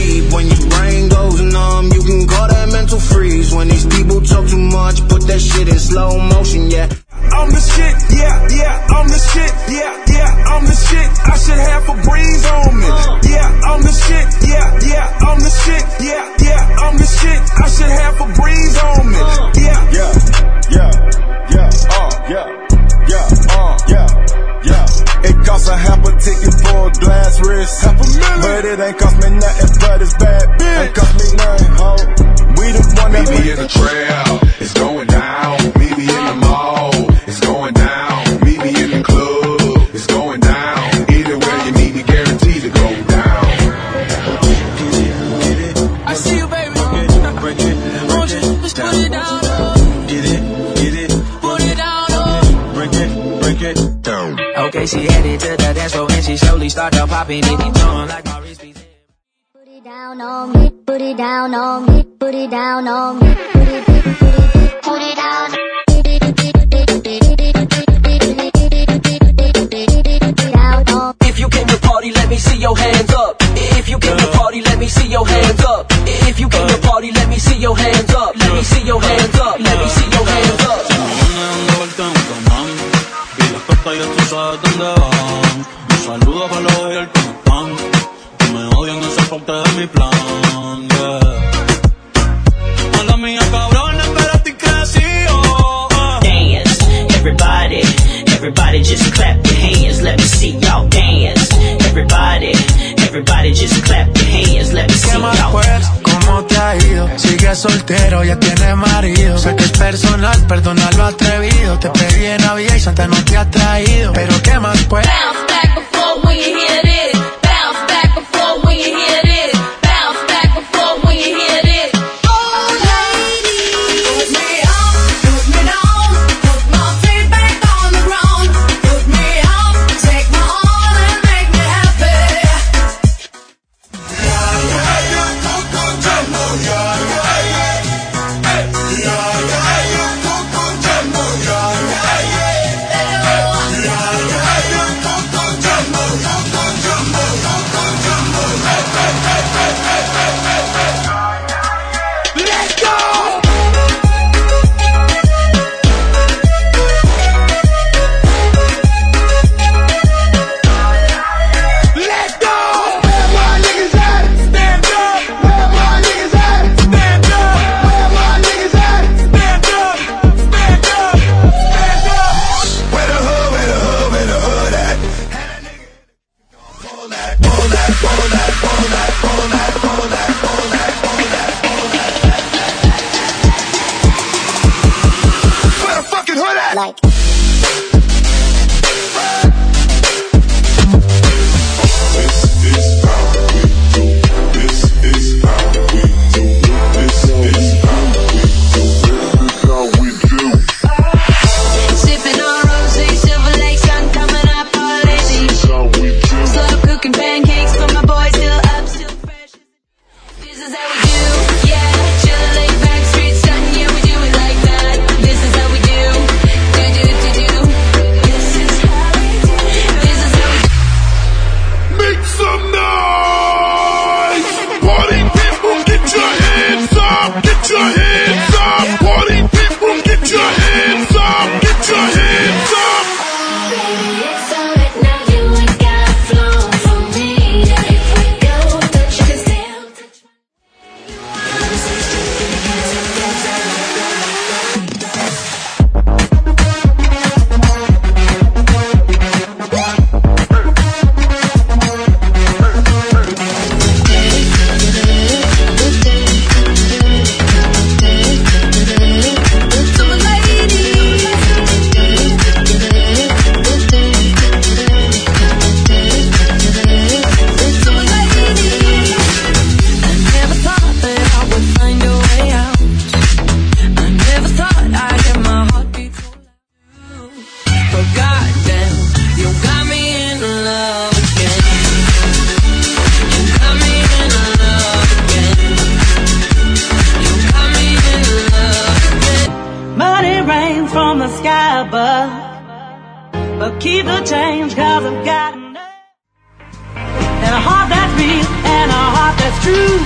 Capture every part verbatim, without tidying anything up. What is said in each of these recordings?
deep. When your brain goes numb, you can call that mental freeze. When these people talk too much, put that shit in slow motion, yeah. I'm the shit, yeah, yeah, I'm the shit, yeah, yeah, I'm the shit. I should have a breeze on me. Yeah, I'm the shit, yeah, yeah, I'm the shit, yeah, yeah, I'm the shit. I should have a breeze on me. Yeah, yeah, yeah, yeah, uh, yeah, yeah, uh, yeah, yeah. It costs a half a ticket for a glass wrist, half a million, but it ain't cost me nothing but it's bad bitch. Ain't cost me nothing, ho. We the one that meet me in the trail, it's going down. Meet me in the mall, it's going down. Meet me in the club, it's going down. Anywhere you need me, guaranteed to go down. I see you, baby. Won't you just put it down? Get it, get it, put it down. Break it, break it down. Okay, she headed to the dance floor and she slowly started popping it. Keep going like my wrist beats. Put it down on me, put it down on me, put it down on me, put it, put it, put it, put it down. If you came to party, let me see your hands up. If you came to party, let me see your hands up. If you came to party, let me see your hands up. Let me see your hands up. Let me see your hands up. Y las cartas ya tú sabes dónde van. Un saludo para los haters que no están, que me odian, esa es parte de mi plan, yeah. Mala mía, cabrón, pero estoy crecido. Dance, everybody, everybody just clap your hands. Let me see y'all dance. Everybody, everybody just clap your hands. Let me see y'all dance. ¿Cómo te ha ido? Sigues soltero, ya tienes marido. Sé que es personal, perdona lo atrevido. Te pedí en Navidad y Santa no te ha traído. Pero ¿qué más pues? Bounce back before when you hear this. Bounce back before when you hear this. Bounce back before when you hear this. Oh ladies, put me up, put me down, put my feet back on the ground. Put me up, take my arm and make me happy. Like but keep the change, cause I've got enough. And a heart that's real, and a heart that's true.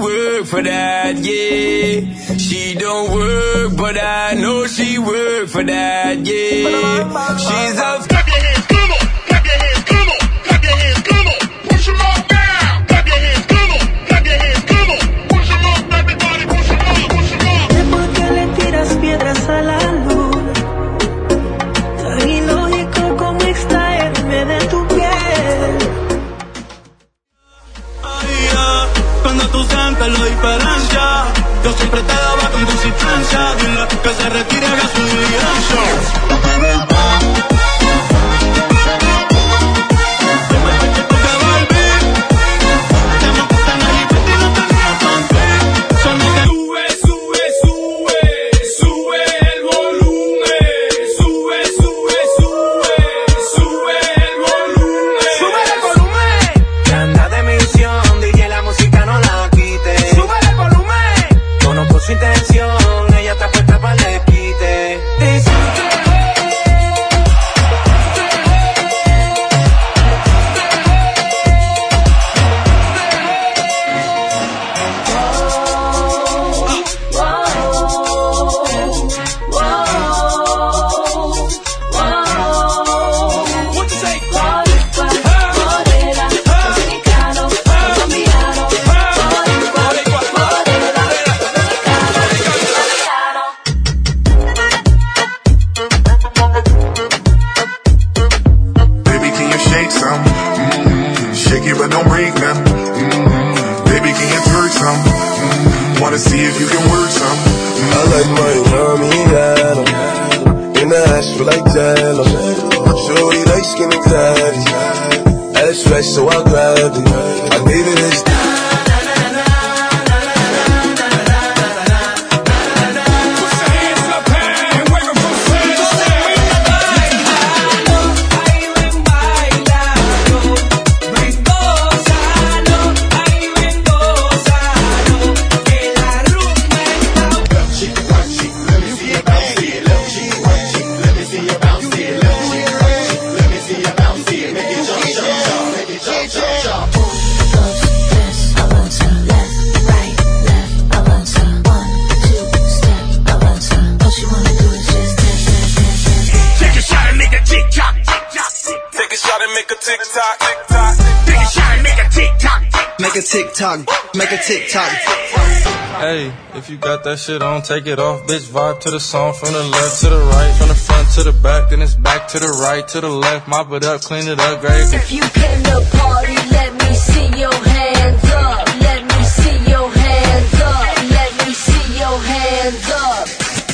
work for that, yeah. She don't work, but I know she work for that, yeah. She's a clap your hands, come on, clap your hands, come on, clap your hands, come on, push them all down, clap your hands, come on, clap your hands, come on, push them all, everybody, push them all, push them all. ¿Por qué le tiras piedras a la luna? Tan ilógico como extraerme de tu piel. Cuando tú sientes la diferencia, yo siempre te daba con tu insistencia. Dile que se retire, haga su diligencia. Intención, ella está puesta para el quite. Wanna see if you can work some. I like my mommy yellow, in the ass feel like jello. Shorty like skinny daddy, ass fresh so I grabbed it. I gave it this. Make a TikTok, make a TikTok. Hey, if you got that shit on, take it off, bitch. Vibe to the song from the left to the right, from the front to the back, then it's back to the right, to the left. Mop it up, clean it up, great. If you came to party, let me see your hands up. Let me see your hands up. Let me see your hands up.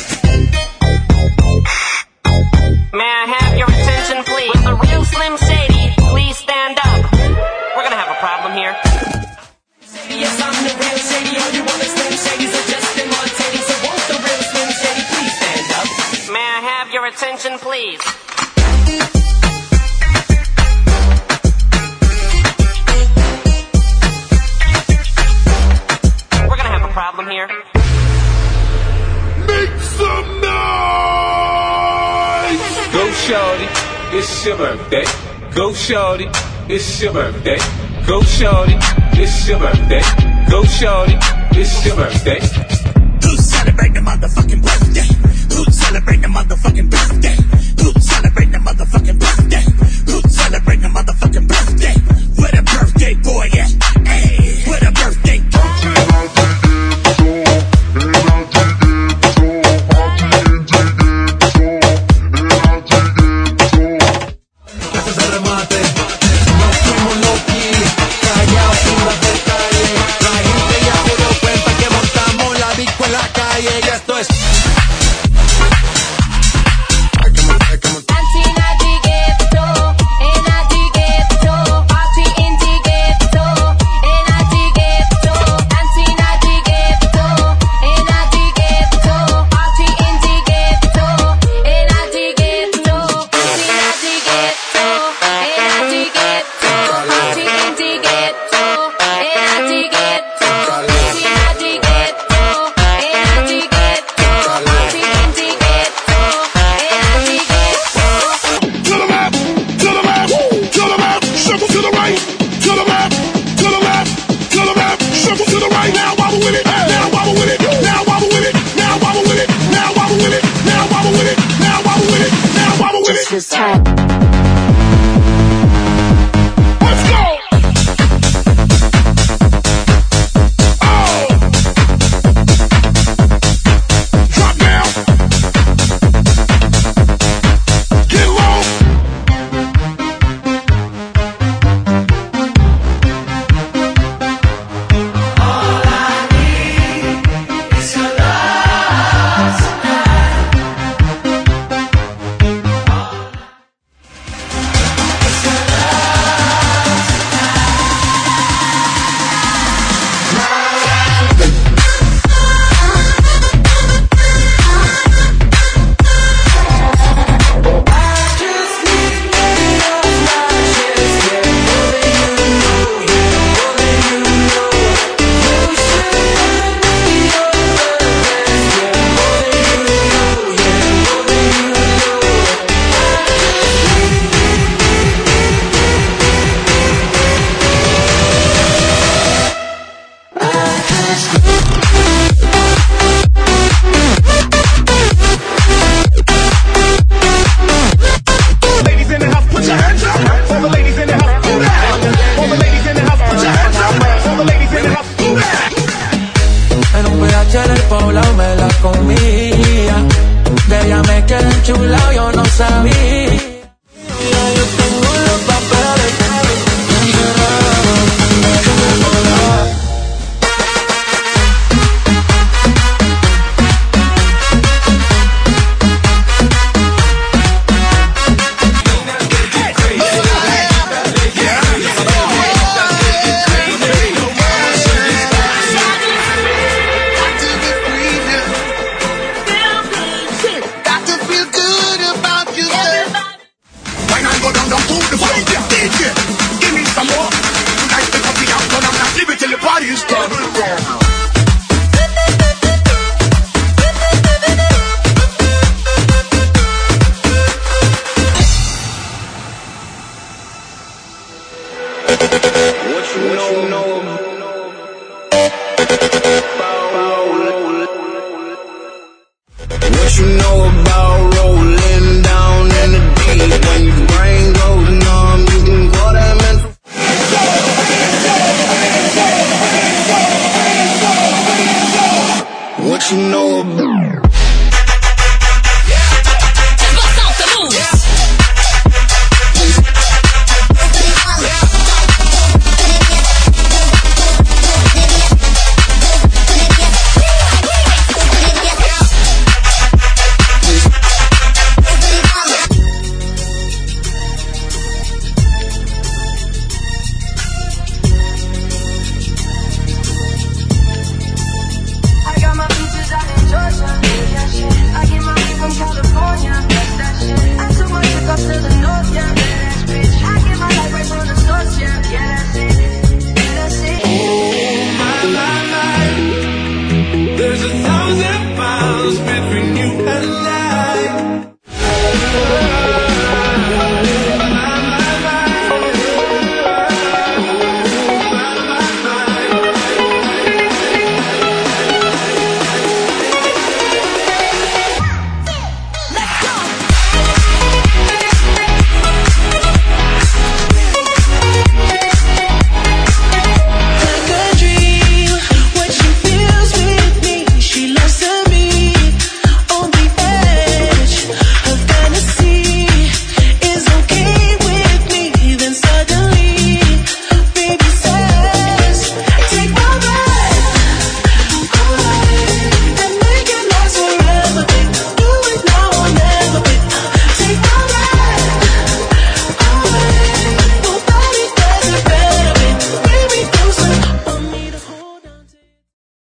May I have your attention, please? With the real Slim Shady, please stand up. We're gonna have a problem here. Yes, I'm the real Shady. All you want is Slim Shadys or Justin Martini. So won't the real Slim Shady please stand up? May I have your attention, please? We're gonna have a problem here. Make some noise! Go shorty, it's your birthday. Go shorty, it's your birthday. Go shorty, it's your birthday. Go shorty, it's your birthday. Who's celebrating the motherfucking birthday? Who's celebrating the motherfucking birthday? Who's celebrating the motherfucking birthday? Who's celebrating the motherfucking birthday? Where the birthday boy at? Hey, where the birthday boy? Antina, dig it. this time. Chulao, yo no sabía. Yo tengo los papeles What you know about rolling down in the deep? When your brain goes numb, you can call that mental. What you know about